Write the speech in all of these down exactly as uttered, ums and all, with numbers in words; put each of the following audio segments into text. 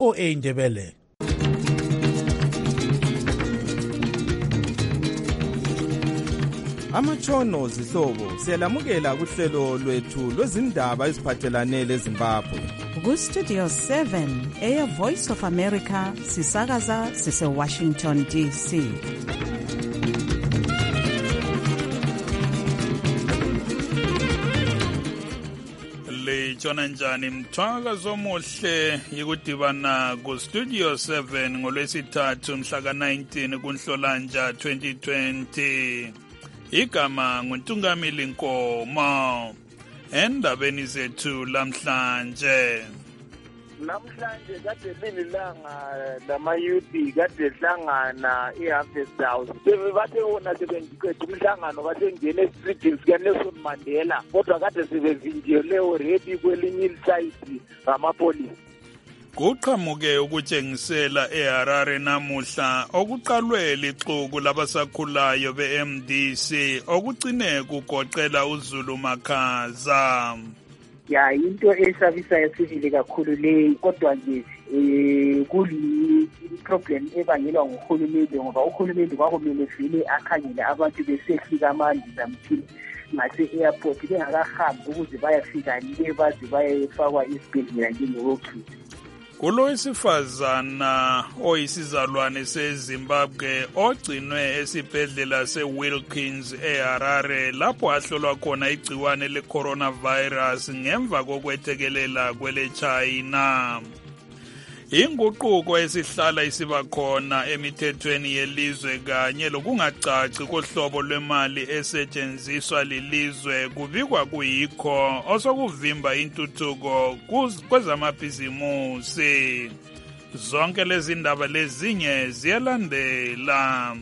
O A Ndebele. Amatshono zihlobo siyalamukela kuhlelo lwethu lwezindaba eziphathelane leZimbabwe. Ku Studio seven eya Voice of America sisakaza sise Washington D C. Litshona njani mthwaka zomuhle yikudibana ku Studio seven ngolwesithathu mhla ka nineteen kuNhlolanja twenty twenty. Igama nguNtungamili Nkomo. Endabeni zethu lamhlanje. Namhlanje kade lilanga lamayuthi kade hlangana eHarvest House. Sebebathe wona sebengiqeda umhlangano basengene eStreet sika Nelson Mandela. Kodwa kade sebevinjele already kwelinye iside ngamapolisi. Kuqhamuke ukutshengisela eHarare namuhla okuqalwe lixuku labasakhulayo be-M D C okugcine kugoqela uZulu Makhaza. Ya into esabisayo sivile kakhulu le kodwa nje eh kuli problem ebangelwa nguhulumende ngoba uhulumende kwakumele vele akhangele abantu besehlika amandla zamthini ngase airport bengakahambi ukuze bayafika le baze bayefakwa isibhedlela njengokukhipha. Kulo wesifazana oyisizalwane seZimbabwe ogcinwe esibhedlela seWilkins eHarare lapho ahlolwa khona igciwane le-coronavirus ngemva kokwethekelela kwele-China. Inguquko esihlala isiba khona emithethweni yelizwe kanye lokungacaci kohlobo lwemali esetshenziswa lilizwe kubikwa kuyikho osokuvimba intuthuko kwezamabhizimusi. Zonke lezi ndaba lezinye ziyalandela.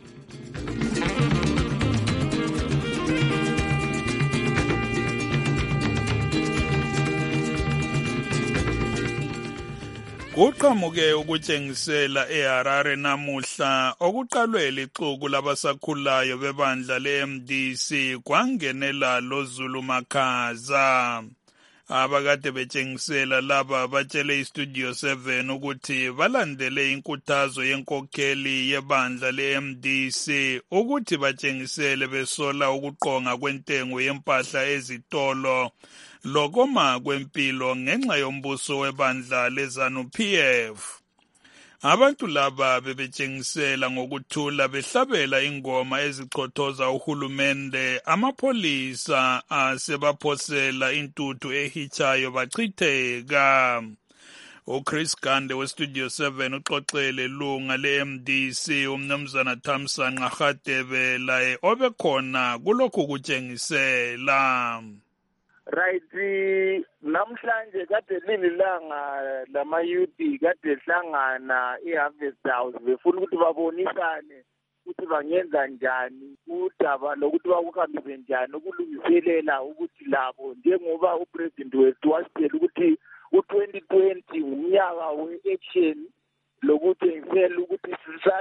Kuqhamuke ukutshengisela eHarare namuhla okuqalwe lixuku labasakhulayo bebandla le-M D C kwangenela loZulu Makhaza. Abakade betshengisela laba batshele iStudio seven ukuthi balandele inkuthazo yenkokheli yebandla le-M D C ukuthi batshengisele besola ukuqonga kwentengo yempahla ezitolo lokoma kwempilo ngenxa yombuso webandla leZANU-P F. Abantu laba bebetshengisela ngokuthula behlabela ingoma ezichothoza uhulumende, amapholisa asebaphosela intuthu ehichayo bachitheka. uChris Gande weStudio seven uxoxele lunga le-M D C umnumzana Thamsanqa Radebe laye obekhona kulokhu kutshengisela. Right, namhlanje kade lilanga lamayuthi kade hlangana eHarvest House befuna ukuthi babonisane ukuthi bangenza njani udaba lokuthi bakuhambise njani ukulungiselela ukuthi labo njengoba upresident wethu wasitshela ukuthi u-twenty twenty umnyaka we-action lokuthi ngisela ukuthi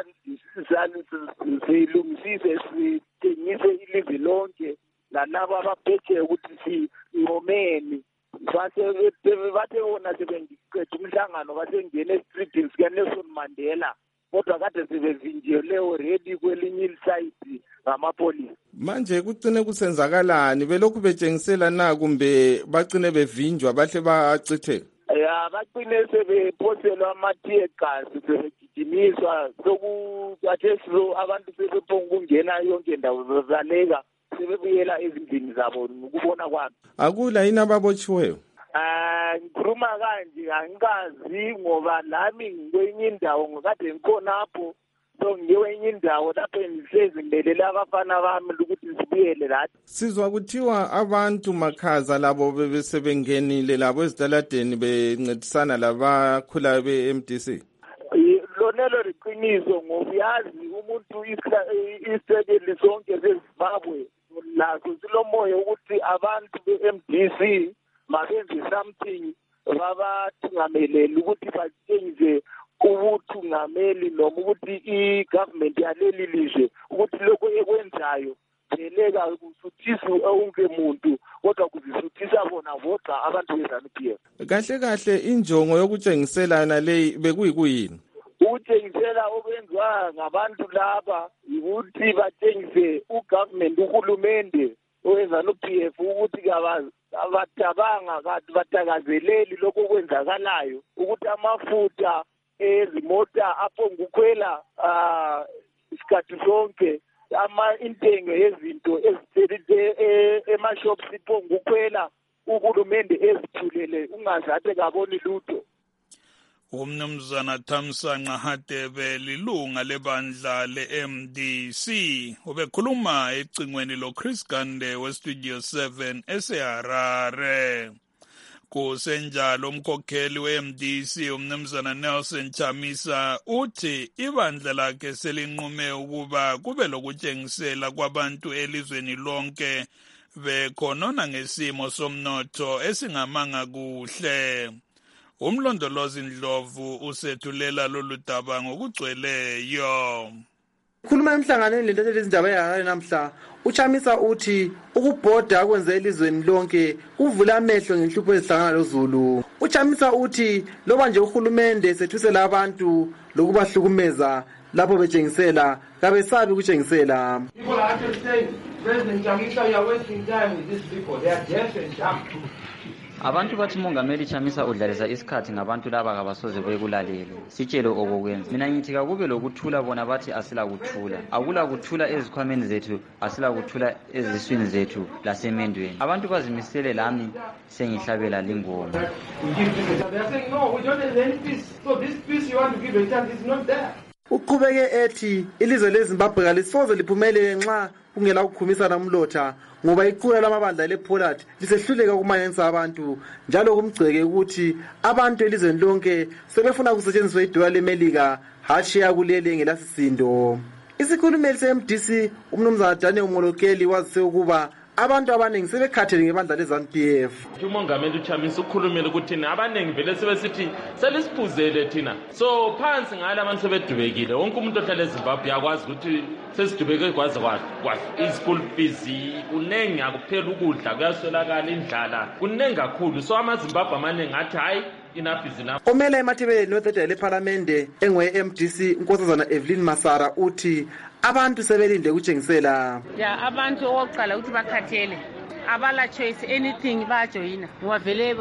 silungisise sithengise ilizwe lonke lalabo abaphethe ukuthi sinqomeni bathe wona sebengiqeda umhlangano basengene eStreet sika Nelson Mandela kodwa kade sebevinjele already kwelinye iside ngamapolisi. Manje kucine kusenzakalani belokhu betshengisela na kumbe bacine bevinjwa bahle bachitheka? Ya bacine sebephoselwa ama-tear gas sebegijimiswa sokukathe so abantu sebephonga ukungena yonke ndawo bevaleka sebebuyela ezindlini zabo ukubona kwami. Akula yini ababotshiweyo? Ah ngikhuluma kanje angikazi ngoba lami ngikwenye indawo ngikade ngikhonapho so ngikwenye indawo lapho ngihlezi ngilelela abafana bami ukuthi sibuyele lathi. Sizwa kuthiwa abantu Makhaza labo bebesebengenile labo ezitaladeni bencedisana labakhulayo be-M D C. Lonelo liqiniso ngobuyazi umuntu isekeli sonke seZimbabwe lazo silomoya ukuthi abantu be-M D C mabenze something babathingamelele ukuthi batshengise ubuthungameli noma ukuthi i-government yaleli lizwe ukuthi lokho ekwenzayo beleka kusuthisa wonke muntu kodwa kuzisuthisa bona voxa abantu be-ZANU P F. Kahle kahle injongo yokutshengiselana leyi bekuyikuyini? Ukutshengisela okwenziwa ngabantu laba ukuthi batshengise ugovernment, uhulumende owe-ZANU P F ukuthi abatabanga kanti batakazeleli lokho kwenzakalayo, ukuthi amafutha ezimota aphongukhwela ah isikhathi sonke, ama intengo yezinto ezithelite ema-shops iphongukhwela, uhulumende ezithulele ungazathe kaboni lutho. Umnumzana Thamsanqa Hadebe lilunga lebandla le-M D C ubekhuluma ecingweni lo Chris Gande weStudio seven eseHarare. Kusenjalo umkhokheli we-M D C umnumzana Nelson Chamisa uthi ibandla lakhe selinqume ukuba kube lokutshengisela kwabantu elizweni lonke bekhonona ngesimo somnotho esingamanga kuhle. Umlondolozi Ndlovu usethulela lolu daba ngokugcweleyo. Khuluma emhlanganweni lento lezindaba eHarare namhla, uChamisa uthi ukubhoda kwenze elizweni lonke kuvula amehlo ngenhlupho ezihlangana loZulu. uChamisa uthi loba nje uhulumende sethusela abantu lokubahlukumeza lapho betshengisela kabesabi ukutshengisela. People are actually saying, President Chamisa, you are wasting time with these people. They are deaf and dumb. Abantu bathi Mongameli Chamisa udlalisa isikhathi ngabantu laba kabasoze bekulalele. Sitshele okokwenza. Mina ngithi akube lokuthula bona bathi asila kuthula. Akula kuthula ezikhwameni zethu, asila kuthula eziswini zethu lasemendweni. Abantu bazimisele lami sengihlabela lingoma. They are saying, no, we don't have any peace. So this peace you want to give a chance is not there. Uqhubeke ethi ilizwe leZimbabwe kalisoze liphumelele nxa kungela ukukhumisana umlotha ngoba iqula lamabandla lePoland lisehluleka ukumanyanisa abantu, njalo kumgceke ukuthi abantu elizweni lonke sebefuna ukusetshenziswa idola leMelika hatshi yakulele ngelasisindo. Isikhulumeli se-M D C umnumzana Daniel Molokeli wazise ukuba abantu abaningi sebekhathele ngebandla leZANU P F. Umongameli uChamisa ukhulumile ukuthi abaningi vele sebesithi selisiphuzele thina, so phansi ngala abantu sebedubekile. Wonke umuntu ohlala eZimbabwe yakwazi ukuthi sesidubeke kwaze kwathi i-school fees kunengi, akuphela ukudla, kuyaswelakala indlala kunengi kakhulu. So amaZimbabwe amaningi athi hayi enough is enough. Omela emathebeleni wethetha leParlamente engwe-M D C unkosazana Evelyn Masara uthi abantu sebelinde ukutshengisela. Ya abantu oqala ukuthi bakhathele abala choice anything bajoyina ngoba vele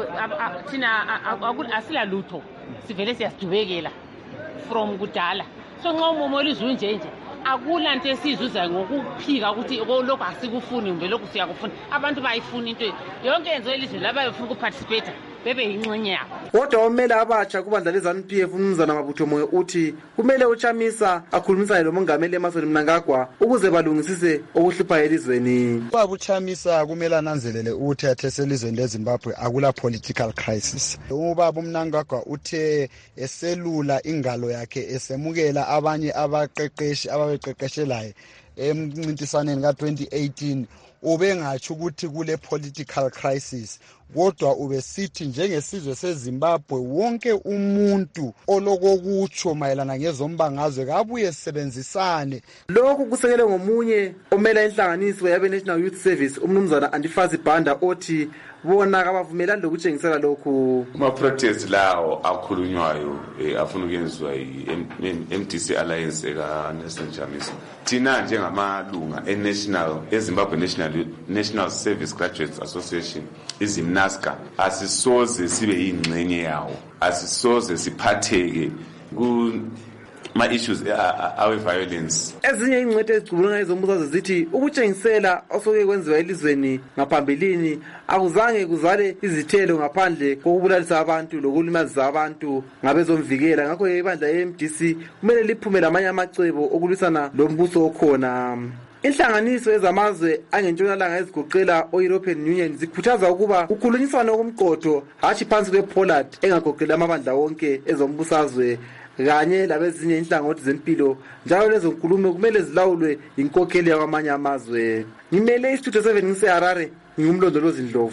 thina asila lutho, sivele siyasidubekela from kudala. So nxa umomo lizwe nje nje akula nto esizuza ngokuphika ukuthi lokho asikufuni kumbe lokho siyakufuna. Abantu bayifuna into yonke yenzo elizwe laba befuna ukuparticipate bebe yingxenye yabo. Kodwa omela abatsha kubandla leZANU P F umnumzana Mabutho Moyo uthi kumele uChamisa akhulumisane lomongameli Emmerson Mnangagwa ukuze balungisise okuhlupha elizweni. Baba uChamisa kumele ananzelele ukuthi athese elizweni leZimbabwe akula political crisis. Ubaba uMnangagwa uthe eselula ingalo yakhe esemukela abanye abaqeqeshi ababeqeqeshelayo emncintisaneni ka twenty eighteen ubengathi ukuthi kule political crisis, kodwa ubesithi njengesizwe seZimbabwe wonke umuntu olokokutsho mayelana ngezombangazwe kabuye sebenzisane. Lokhu kusekele ngomunye omela inhlanganiso yabe National Youth Service umnumzana Antifazi Banda othi bona kabavumelani lokutshengisela lokhu. Uma protest lawo akhulunywayo afuna ukwenziwa i-M D C Alliance eka Nelson Chamisa, thina njengamalunga e-National eZimbabwe National National Service Graduates Association izimnaska asisoze sibe yingxenye yawo, asisoze siphatheke ku ma issues awe violence. Ezinye ingcwete ezicubulunga ezombusazwe zithi ukutshengisela osoke kwenziwa elizweni ngaphambilini akuzange kuzale izithelo ngaphandle kokubulalisa abantu lokulimazisa abantu ngabezomvikela. Ngakho ibandla le-M D C kumele liphume lamanye amacebo okulwisana lombuso okhona. Inhlanganiso ezamazwe angentshonalanga ezigoqela o-European Union zikhuthaza ukuba kukhulunyiswane okumqotho hatshi phansi kwePoland engagoqela amabandla wonke ezombusazwe kanye labezinye inhlangothi zempilo, njalo lezo nkulumo kumele zilawulwe inkokheli yakwamanye amazwe. Ngimele iStudio seven ngiseHarare, ngingumlondolozi Ndlovu.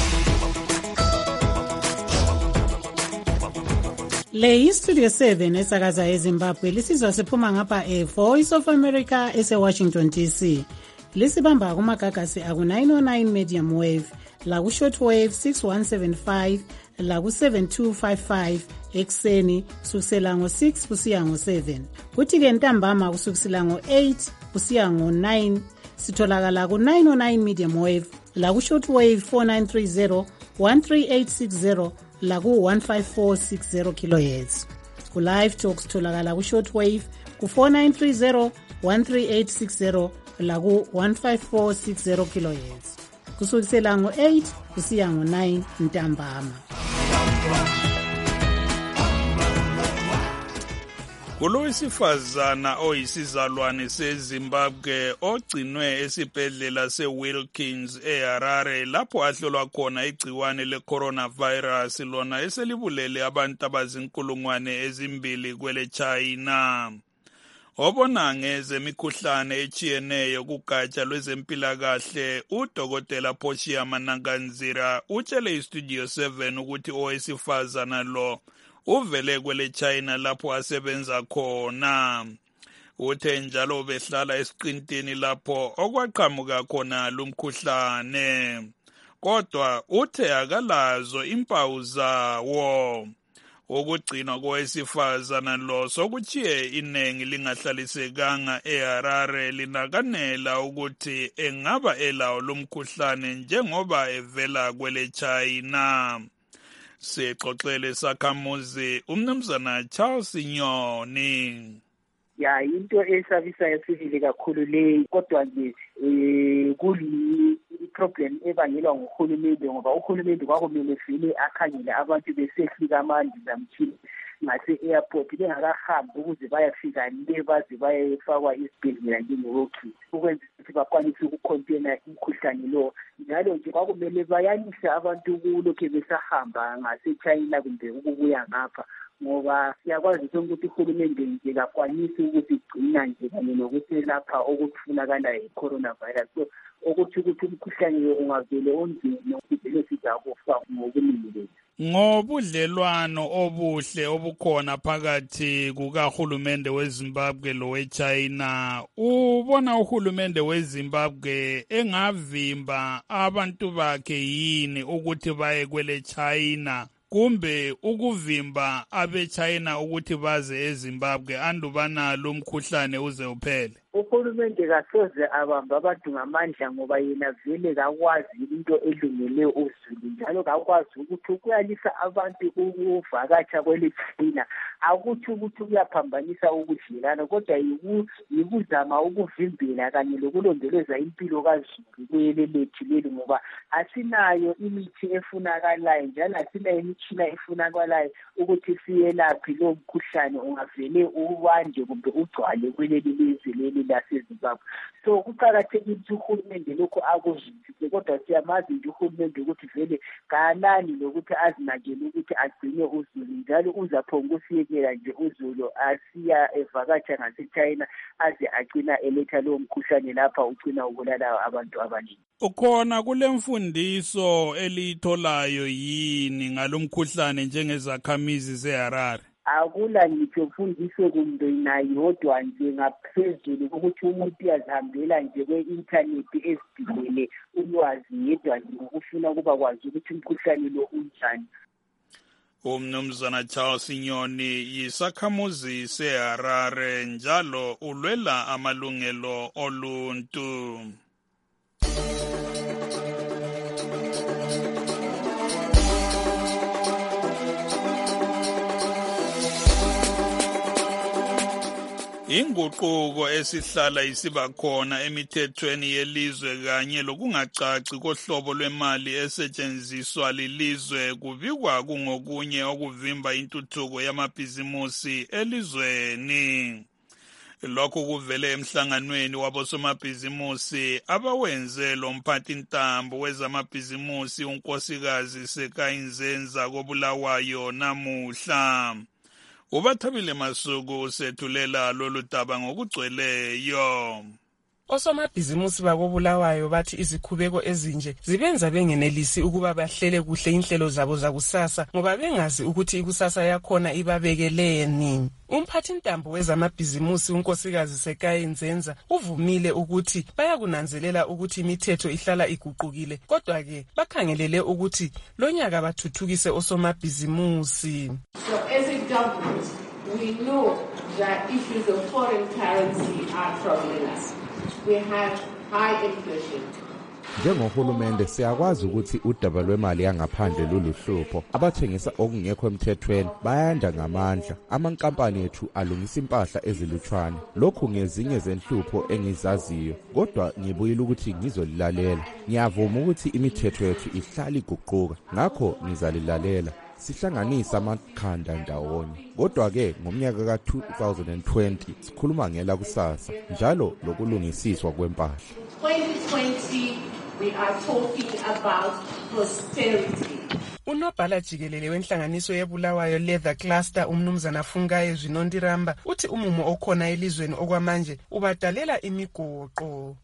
Le iStudio seven esakaza eZimbabwe lisizwa siphuma ngapha eVoice of America eseWashington D C. Lisibamba kumagagasi aku nine oh nine medium wave la ku shortwave six one seven five la ku seven two five five ekseni kusukela ngo six kusiya ngo seven. Kuthi ke ntambama kusukela ngo eight kusiya ngo nine sitholakala ku nine oh nine medium wave la ku shortwave four nine three zero one three eight six zero la ku one five four six zero kilohertz. Ku live talk sitholakala ku shortwave ku four nine three zero one three eight six zero la ku one five four six zero kilohertz. Kusukela ngo eight kusiya ngo nine ntambama. Kulowesifazana oyisizalwane seZimbabwe ogcinwe esibhedlela seWilkins eHarare lapho ahlolwa khona igciwane lecoronavirus lona eselibulele abantu abazinkulungwane ezimbili kwele China. Obona ngezemikhuhlane echiyeneyo kugatsha lwezempilakahle uDokotela Portia Mananganzira utshele iStudio seven ukuthi owesifazana lo uvele kwele China lapho asebenza khona. Uthe njalo behlala esiqintini lapho okwaqhamuka khona lumkhuhlane. Kodwa uthe akalazo impawu zawo. Ukugcinwa kowesifazana lo sokuchiye inengi lingahlalisekanga eHarare linakanela ukuthi engaba elawo lumkhuhlane njengoba evela kwele China. Sixoxele sakhamuzi umnumzana Charles Nyoni. Ya into esabisayo sivile kakhulu le kodwa nje eh kuli problem ebangelwa nguhulumende ngoba uhulumende kwakumele vele akhangele abantu besehlika amandla zamthini ngase airport bengakahambi ukuze bayafika le baze bayefakwa isibhedlela njengoki ukwenza ukuthi bakwanise ukucontaina imkhuhlane lo. Njalo nje kwakumele bayanise abantu kulokho besahamba ngase China kumbe ukubuya ngapha ngoba siyakwazi ukuthi uhulumende nje kakwanisi ukuthi igcina nje kanye nokuthi lapha okufunakala i-coronavirus. So ukuthi ukuthi umkhuhlane ungavele onzima nokuthi sizakufa ngokuningi. Ngobudlelwano obuhle obukhona phakathi kukahulumende weZimbabwe loweChina, ubona uhulumende weZimbabwe engavimba abantu bakhe yini ukuthi baye kwele China kumbe ukuvimba abeChina ukuthi baze eZimbabwe andubana lo mkhuhlane uze uphele? Uhulumende kasoze abamba abantu ngamandla ngoba yena vele kakwazi into elungele uZulu njalo kakwazi ukuthi ukuyalisa abantu ukuvakatsha kwele China akuthi ukuthi kuyaphambanisa ukudlelana kodwa yikuzama ukuvimbela kanye lokulondoleza impilo kaZulu kwele lethu leli ngoba asinayo imithi efunakalayo njalo asinayo imitshina efunakalayo ukuthi siyelaphe lo mkhuhlane ungavele uwande kumbe ugcwale kweleli lizwe leli laseZimbabwe. So kuqakathekile ukuthi uhulumende lokho akuzwisise kodwa siyamazi nje uhulumende ukuthi vele kanani lokuthi azinakele ukuthi agcine uZulu njalo uzaphonga ukusiyekela nje uZulu asiya evakatsha ngaseChina aze agcina eletha lo mkhuhlane lapha ugcina ubulala abantu abaningi. Ukhona kule mfundiso elitholayo yini ngalomkhuhlane njengezakhamizi zeHarare? Akula ngitsho mfundiso kumbe nayodwa nje ngaphezulu ukuthi umuntu yazihambela nje kwe-internet ezidingele ulwazi yedwa nje ngokufuna ukuba kwazi ukuthi umkhuhlane lo unjani. Umnumzana Charles Nyoni yisakhamuzi seHarare njalo ulwela amalungelo oluntu. Inguquko esihlala isiba khona emithethweni yelizwe kanye lokungacaci kohlobo lwemali esetshenziswa lilizwe kubikwa kungokunye okuvimba intuthuko yamabhizimusi elizweni. Lokhu kuvele emhlanganweni wabosomabhizimusi abawenze lo mphathintambo wezamabhizimusi unkosikazi Sekayinzenza koBulawayo namuhla. Ubathabile Masuku usethulela lolu daba ngokugcweleyo. Osomabhizimusi bakobulawayo bathi izikhubeko ezinje zibenza bengenelisi ukuba bahlele kuhle inhlelo zabo zakusasa ngoba bengazi ukuthi ikusasa yakhona ibabekeleni. Umphathintambo wezamabhizimusi unkosikazi Sekayi Nzenza uvumile ukuthi bayakunanzelela ukuthi imithetho ihlala iguqukile kodwa ke bakhangelele ukuthi lonyaka bathuthukise osomabhizimusi. So as a government, we know that issues of foreign currency are troubling us. We have high inflation. Njengohulumende siyakwazi ukuthi udaba lwemali yangaphandle loluhlupho. Abathengisa okungekho emthethweni bayanda ngamandla. Amankampani ethu alungisa impahla ezilutshwane. Lokhu ngezinye zenhlupho engizaziyo. Kodwa ngibuyile ukuthi ngizolilalela. Ngiyavuma ukuthi imithetho yethu ihlala iguquka. Ngakho ngizalilalela. Sihlanganisa amakhanda ndawonye. Kodwa ke ngomnyaka ka two thousand twenty sikhuluma ngela kusasa njalo lokulungisiswa kwempahla. twenty twenty we are talking about prosperity. Unobhala jikelele wenhlanganiso yebulawayo Leather Cluster umnumzana Fungaye Zwinondiramba uthi umumo okhona elizweni okwamanje ubadalela imigoqo.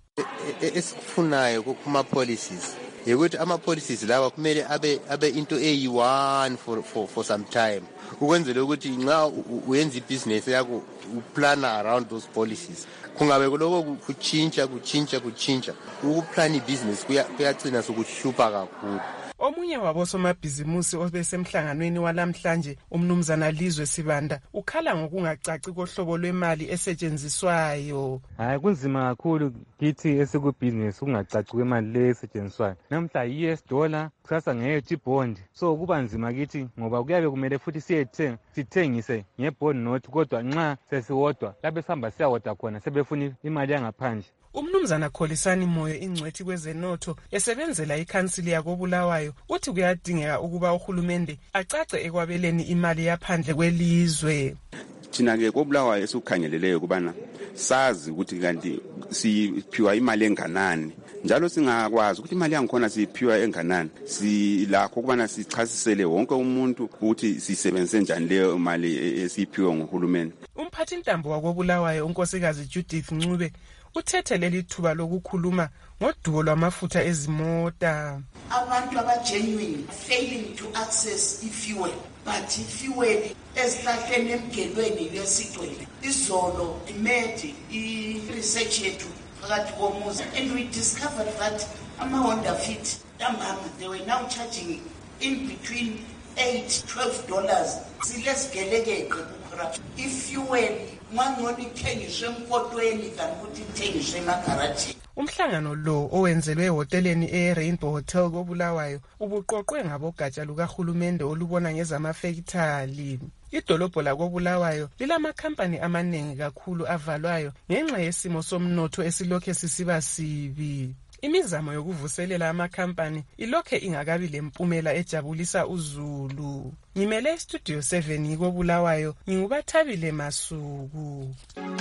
Esikufunayo kuma policies ukuthi ama policies lawa kumele abe abe into eyi one for for for some time ukwenzela ukuthi nxa uyenza ibusiness yakho uplana around those policies kungabe kuloko kuchintsha kuchintsha kuchintsha ukuplana ibusiness kuyagcina sokuhlupha kakhulu. Omunye wabosomabhizimusi obesemhlanganweni walamhlanje umnumzana Lizwe Sibanda ukhala ngokungacaci kohlobo lwemali esetshenziswayo. Hayi kunzima kakhulu kithi esikubusiness kungacaci kwemali le esetshenziswayo. Namhla U S dollar kusasa nge bond. So kuba nzima kithi ngoba kuyabe kumele futhi siyethenga sithengise ngebond note kodwa nxa sesiwodwa labe sihamba siyawodwa khona sebefuna imali yangaphandle. Umnumzana Kholisani Moyo ingcwethi kwezenotho esebenzela ikhansili yakobulawayo uthi kuyadingeka ukuba uhulumende acace ekwabeleni imali yaphandle kwelizwe. Thina ke kobulawayo esukhangeleleyo kubana sazi ukuthi kanti siphiwa imali enganani njalo singakwazi ukuthi imali yangikhona siphiwa enganani silakho kubana sichasisele wonke umuntu ukuthi sisebenze njani leyo mali esiphiwe nguhulumende. Umphathintambo wakobulawayo unkosikazi Judith Ncube uthethe leli thuba lokukhuluma ngodubo lwamafutha ezimota. Abantu abagenuine failing to access i-fuel but i-fuel esihlahleni emgelweni lesitwele izolo imedi i-research yethu phakathi komuzi and we discovered that ama-Honda Fit ntambama they were now charging in between eight twelve dollars silesigelekeke kucorruption. I-fuel mangcono ithengiswe emkotweni than ukuthi ithengiswe emagarajini. Umhlangano lo owenzelwe ehoteleni e-Rainbow Hotel kobulawayo ubuqoqwe ngabogatsha lukahulumende olubona ngezamafekithali. Idolobho lakobulawayo lilamakhampani amaningi kakhulu avalwayo ngenxa yesimo somnotho esilokhe sisiba sibi. Imizamo yokuvuselela amakhampani ilokhe ingakabi lempumela ejabulisa uzulu. Ngimele Studio seven ngikobulawayo ngingubathabile Masuku.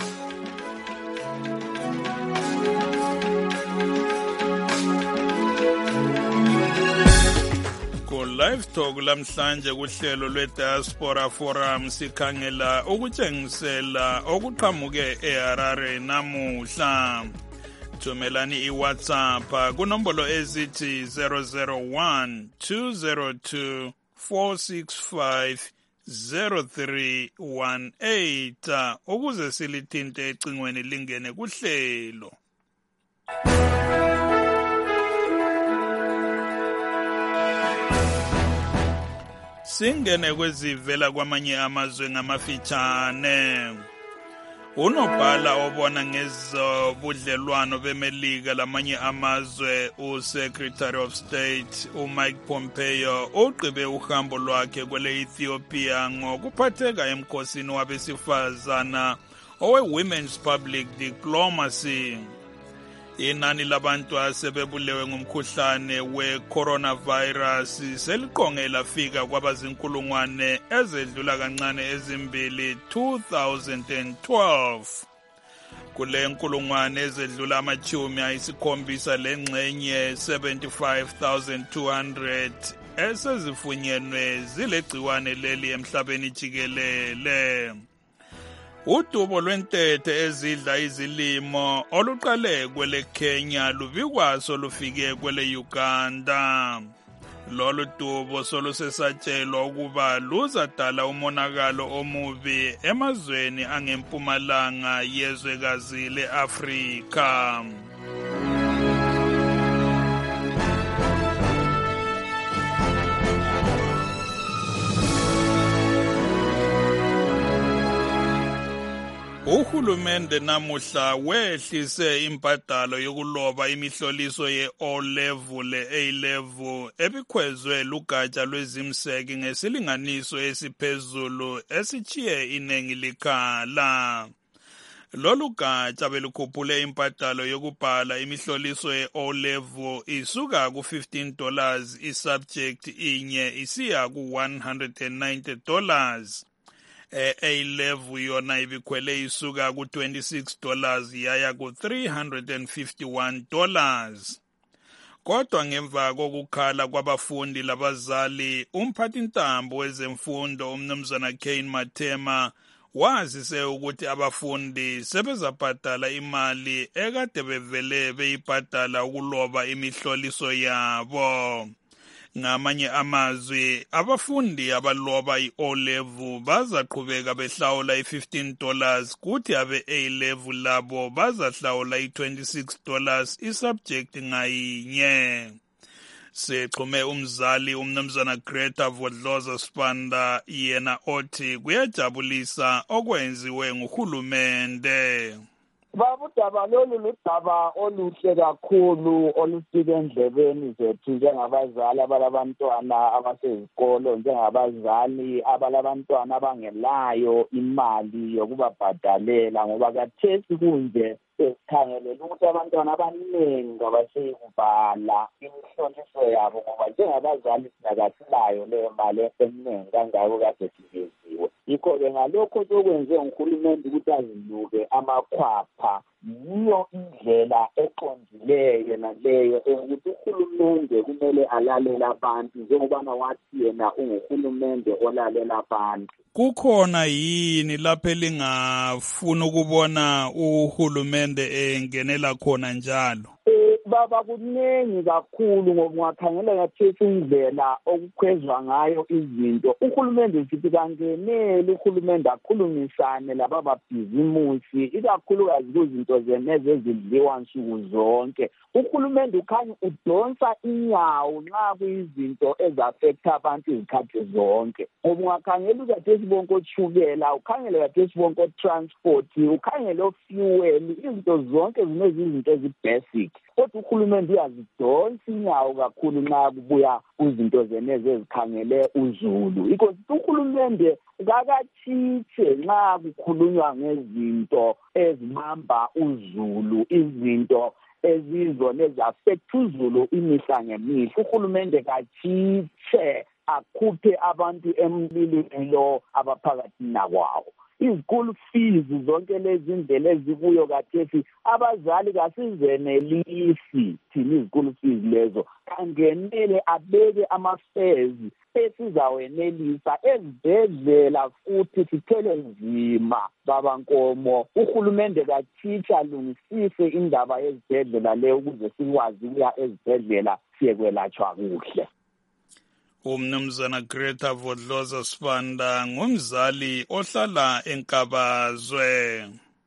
Ko live talk lamhlanje kuhlelo lwe-Diaspora Forum sikhangela ukutshengisela okuqhamuke eHarare namuhla. Thumelani iWhatsApp kunombolo ezithi zero zero one two zero two four six five zero three one eight ukuze silithinte ecingweni lingene kuhlelo. Singene kwezivela kwamanye amazwe ngamafitshane. Unobhala obona ngezobudlelwano bemelika lamanye amazwe uSecretary of State uMike Pompeo ugqibe uhambo lwakhe kwele Ethiopia ngokuphatheka emkhosini wabesifazana owe-Women's Public Diplomacy. Inani labantu asebebulewe ngumkhuhlane we-coronavirus seliqonge lafika kwabazinkulungwane ezedlula kancane ezimbili two thousand twelve. Kule nkulungwane ezedlula amachumi ayisikhombisa lengxenye seventy-five thousand two hundred esezifunyenwe zilegciwane leli emhlabeni jikelele. Udubo lwentethe ezidla izilimo oluqale kwele Kenya lubikwa solufike kwele Uganda. Lolu dubo solusesatshelwa ukuba luzadala umonakalo omubi emazweni angempumalanga yezwekazi le-Afrika. Uhulumende namuhla wehlise imbadalo yokuloba imihloliso ye-O level le-A level ebikhwezwe lugatsha lwezimseki ngesilinganiso esiphezulu esichiye inengi likhala. Lolu gatsha belikhuphule imbadalo yokubhala imihloliso ye-O level isuka ku fifteen dollars isubject inye isiya ku one hundred ninety dollars. A level yona ibikhwele isuka ku twenty-six dollars yaya ku three hundred fifty-one dollars. Kodwa ngemva kokukhala kwabafundi labazali, umphathintambo wezemfundo umnumzana Kane Mathema wazise ukuthi abafundi sebezabhadala imali ekade bevele beyibhadala ukuloba imihloliso yabo. Ngamanye amazwi, abafundi abaloba i-O level bazaqhubeka behlawula i-fifteen dollars kuthi abe-A level labo bazahlawula i-twenty-six dollars isubject ngayinye. Sexhume umzali umnumzana Greta Vodloza Spanda yena othi kuyajabulisa okwenziwe nguhulumende. Babudaba lolu ludaba oluhle kakhulu olufika endlebeni zethu njengabazali abalabantwana abasezikolo, njengabazali abalabantwana abangelayo imali yokubabhadalela, ngoba kathesi kunje sikhangelela ukuthi abantwana abaningi abaseyi kubhala imihloliso yabo, ngoba njengabazali sinakasilayo leyo mali eseningi kangako kade sigeziwe. Yikho-ke ngalokho sokwenze nguhulumende ukuthi azinuke amakhwapha, yiyo indlela eqondileyo naleyo ukuthi uhulumende kumele alalele abantu njengobana wathi yena unguhulumende olalela abantu. Kukhona yini lapho elingafuna ukubona uhulumende engenela khona njalo? Baba kuningi kakhulu ngoba ungakhangela ngathesi indlela okukhwezwa ngayo izinto. Uhulumende sithi kangenele uhulumende akhulumisane laba babhizimusi ikakhulukazi kuzinto zeneze ezidliwa nsuku zonke. Uhulumende ukhanya udonsa inyawo nxa kuyizinto ezaffecta abantu izikhathi zonke. Ngoba ungakhangela ukathesi bonke otshukela, ukhangele kathesi bonke otransport, ukhangele ofuel, izinto zonke zinezi izinto ezi-basic. Kodwa uhulumende uyazidonsa inyawo kakhulu nxa kubuya kuzinto zeneze ezikhangele uzulu. Yikho uhulumende kakatshitshe nxa kukhulunywa ngezinto ezibamba uzulu, izinto ezizona ezi-affect uzulu imihla ngemihla. Uhulumende katshitshe akhuphe abantu emlilweni lo abaphakathi nakwawo. Izikulu fees zonke lezi indlela ezikuyo kathesi abazali kasizenelisi thina izikulu fees lezo, kangenele abeke ama-fares esizawenelisa ezibhedlela futhi sithele nzima babankomo. Uhulumende katshitsha alungisise indaba yezibhedlela leyo ukuze sikwazi ukuya ezibhedlela siyekwelatshwa kuhle. Umnumzana Greta Vodloza Spanda ngumzali ohlala eNkabazwe.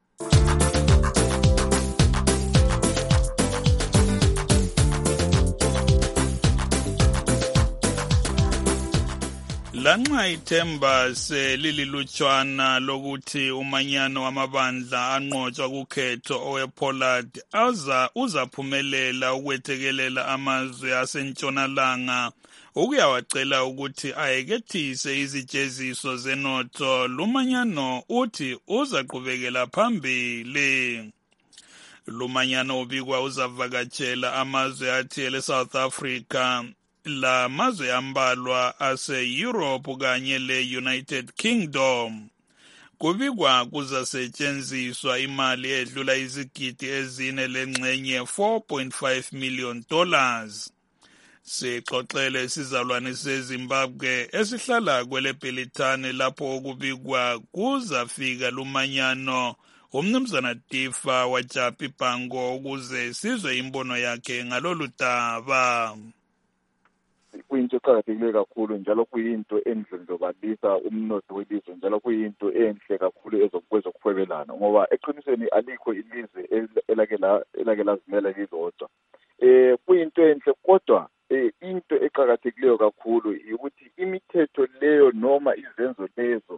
Lanxa ithemba selililutshwana lokuthi umanyano wamabandla anqotshwa kukhetho owePollard aza uzaphumelela ukwethekelela amazwe asentshonalanga ukuyawacela ukuthi ayekethise izijeziso zenotho, lumanyano uthi uzaqhubekela phambili. Lumanyano ubikwa uzavakatshela amazwe athile South Africa, la mazwe ambalwa ase-Europe kanye le-United Kingdom. Kubikwa kuzasetshenziswa imali edlula izigidi ezine lengxenye four point five million dollars. Sixoxele sizalwane seZimbabwe esihlala kweleBhelithane lapho okubikwa kuzafika lumanyano umnumzana Tifa waJapi Pango ukuze sizwe imbono yakhe ngalolu daba. Kuyinto eqakathekile kakhulu njalo kuyinto endlondlobalisa umnotho welizwe njalo kuyinto enhle kakhulu ezokwezokuhwebelana ngoba eqinisweni alikho ilizwe elake la elake lazimela lilodwa. Eh kuyinto enhle kodwa eh into eqakathekileyo kakhulu ukuthi imithetho leyo noma izenzo lezo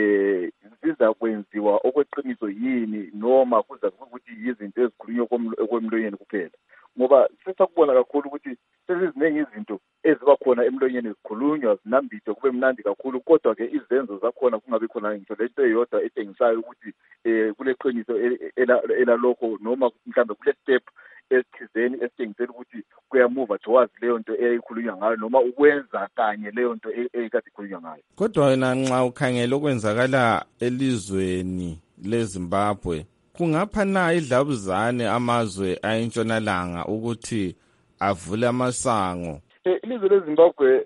eh ziza kwenziwa okweqiniso yini noma kuza ukuthi izinto ezikhulunywa kwemlonyeni kuphela ngoba sisakubona kakhulu ukuthi sezizinenge izinto eziba khona emlonyeni zikhulunywa zinambithe kube mnandi kakhulu kodwa ke izenzo zakhona kungabi khona ngitsho lento eyodwa etengisayo ukuthi eh kuleqiniso elalokho noma mhlambe kule step esithizeni esitengisela ukuthi kuyamuva towards leyo nto eyikhulunywa ngayo noma ukwenza kanye leyo nto ekade ikhulunywa ngayo. Kodwa wena nxa ukhangela okwenzakala elizweni leZimbabwe kungapha na idlabuzane amazwe ayintshonalanga ukuthi avule amasango? Ilizwe leZimbabwe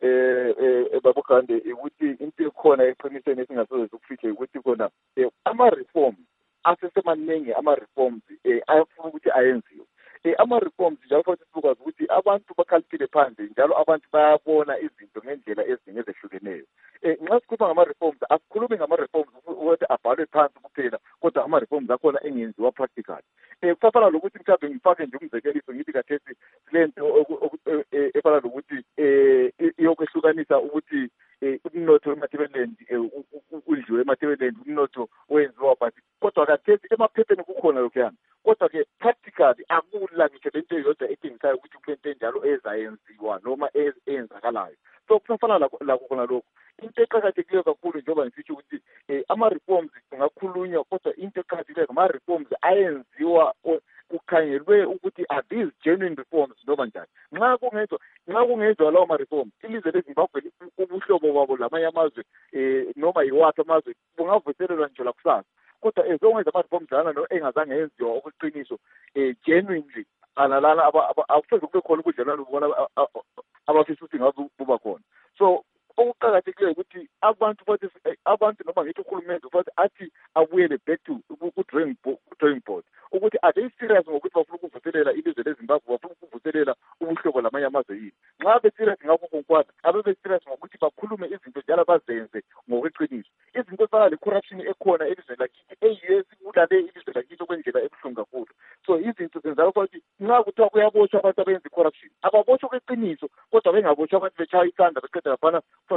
eh babukande ukuthi into ekhona eqinisweni esingasoze ukufihle ukuthi khona ama reforms asesemaningi ama reforms ayafuna ukuthi ayenziwe. Ama reforms njalo futhi sikwazi ukuthi abantu bakhalipile phandle njalo abantu bayabona izinto ngendlela ezinye ezehlukeneyo. Nxa sikhuluma ngama reforms asikhulumi ngama reforms ukuthi abhalwe phansi kuphela kodwa ama reforms akhona engenziwa practical. Kufana lokuthi mhlawumbe ngifake nje umzekeliso ngithi kathesi lento efana lokuthi iyokwehlukanisa ukuthi umnotho weMatabeleland udliwe eMatabeleland umnotho owenziwa but kodwa kathesi emaphepheni kukhona lokhuyana kodwa ke practically akula ngitsho lento eyodwa etengisayo ukuthi kulento enjalo ezayenziwa noma eyenzakalayo. So kufana la khona lokho into eqakathekileyo kakhulu njengoba ngisitsho ukuthi ama reforms kungakhulunywa kodwa into eqakathekileyo ama reforms ayenziwa kukhangelwe ukuthi are these genuine reforms noma njani. Nxa kungenzwa nxa kungenzwa lawo ma reforms ilizwe leZimbabwe ubuhlobo babo lamanye amazwe noma yiwathi amazwe bungavuselelwa nje la kusasa kodwa ezokwenza ama reforms lana no engazange yenziwa okuqiniso genuinely alalana akufuze kube khona ubudlelwano ubona abafisa ukuthi ngabe buba khona. So okuqakathekileyo ukuthi abantu bathi abantu noma ngithi uhulumende futhi athi abuyele back to ku-drawing drawing board ukuthi are they serious ngokuthi bafuna ukuvuselela ilizwe leZimbabwe bafuna ukuvuselela ubuhlobo lamanye amazwe yini. Nxa be-serious ngakho konkwada abe be-serious ngokuthi bakhulume izinto njalo bazenze ngokweqiniso. Izinto ezifana le-corruption ekhona elizweni lakithi e-U S kulale ilizwe lakithi okwendlela ebuhlungu kakhulu. So izinto zenzala ukuthi nxa kuthiwa kuyabotshwa abantu abenza i-corruption ababotshwa kweqiniso kodwa bengabotshwa abantu betshaya isandla beqeda lapana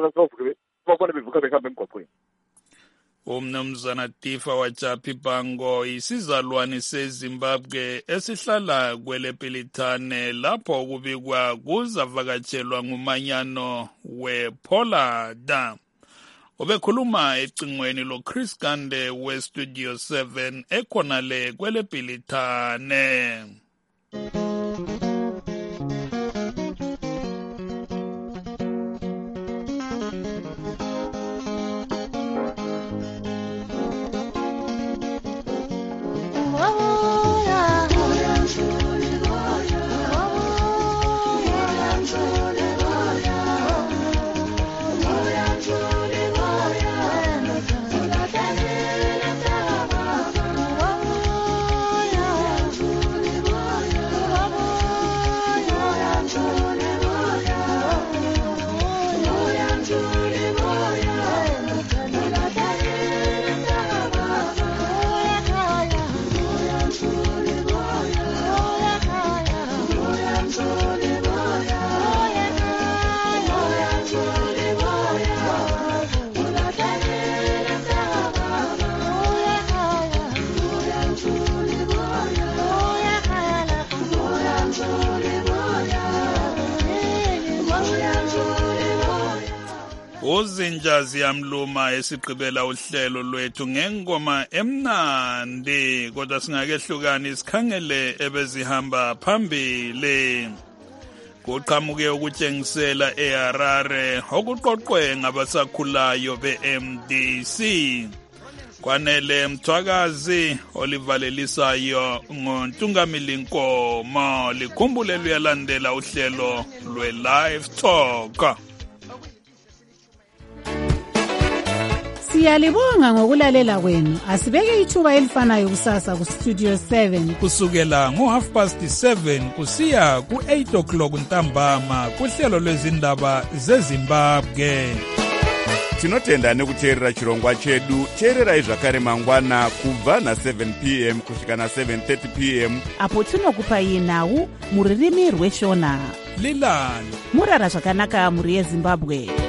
babona bevuka behamba emgwaqweni. Umnumzana Tifa waJapi Pango isizalwane seZimbabwe esihlala kweleBhelithane lapho kubikwa kuzavakatshelwa ngumanyano wePollard. Ubekhuluma ecingweni lo Chris Gande we Studio seven ekhonale kweleBhelithane. Uzinja ziyamluma esigqibela uhlelo lwethu ngengoma emnandi kodwa singakehlukani sikhangele ebezihamba phambili. Kuqhamuke ukutshengisela eHarare okuqoqwe ngabasakhulayo be-M D C. kwanele Mthwakazi olivalelisayo ngoNtungamili Nkomo. Likhumbule luyalandela uhlelo lwe-Live Talk. Siyalibonga ngokulalela kwenu. Asibeke ithuba elifanayo kusasa ku Studio seven kusukela ngo half past seven kusiya ku eight o'clock ntambama kuhlelo lwezindaba zeZimbabwe. Tinotenda nekuteerera chirongwa chedu. Teererai zvakare mangwana kubva na seven p m kusvika na seven thirty p m apo tinokupai nhau muririmi rweshona. Lilani murara zvakanaka muri yeZimbabwe.